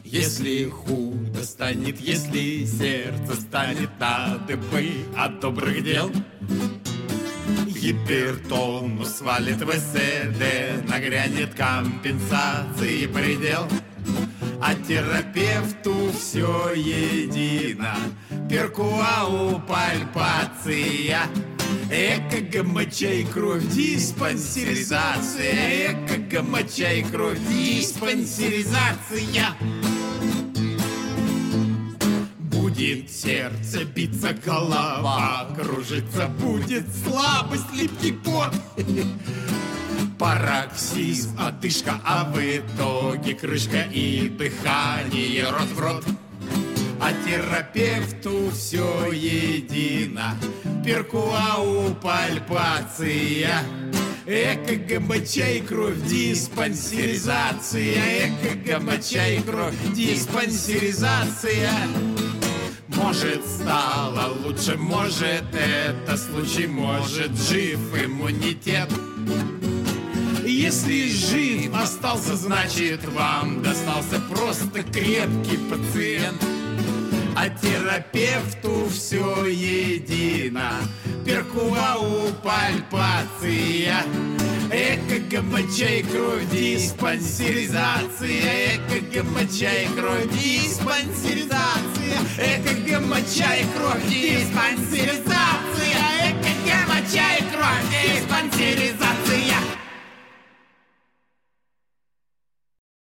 Если худо станет, если сердце станет на дыбы от добрых дел, гипертонус валит в СД, нагрянет компенсации предел. А терапевту все едино, перкуау пальпация, ЭКГ, моча и кровь, диспансеризация, ЭКГ, моча и кровь, диспансеризация. Будет сердце биться, голова кружится, будет слабость, липкий пот, пароксизм, одышка, а в итоге крышка и дыхание рот в рот. А терапевту все едино, перкуау пальпация, ЭКГ, моча и кровь, диспансеризация, ЭКГ, моча и кровь, диспансеризация. Может, стало лучше, может, это случай, может, жив иммунитет. Если жив остался, значит, вам достался просто крепкий пациент. А терапевту все едино, перкуау пальпация, ЭКГ, моча и кровь, диспансеризация, ЭКГ, моча и кровь, диспансеризация, ЭКГ, моча и кровь, диспансеризация, ЭКГ, моча и кровь, диспансеризация.